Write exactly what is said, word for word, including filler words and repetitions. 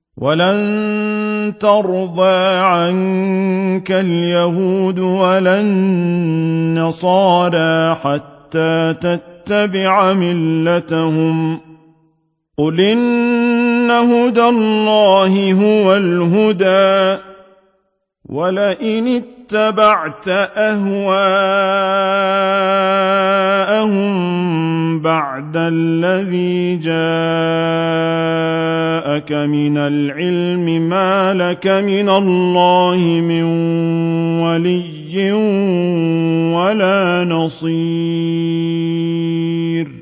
وَلَن تَرْضَىٰ عَنكَ الْيَهُودُ وَلَا النَّصَارَىٰ حَتَّىٰ تَتَّبِعَ مِلَّتَهُمْ ۗ قُلْ إِنَّ هُدَى اللَّهِ هُوَ الْهُدَىٰ ۗ وَلَئِنِ اتَّبَعْتَ أَهْوَاءَهُم بَعْدَ الَّذِي جَاءَكَ مِنَ الْعِلْمِ مَا لَكَ مِنَ اللَّهِ مِن وَلِيٍّ وَلَا نَصِيرٍ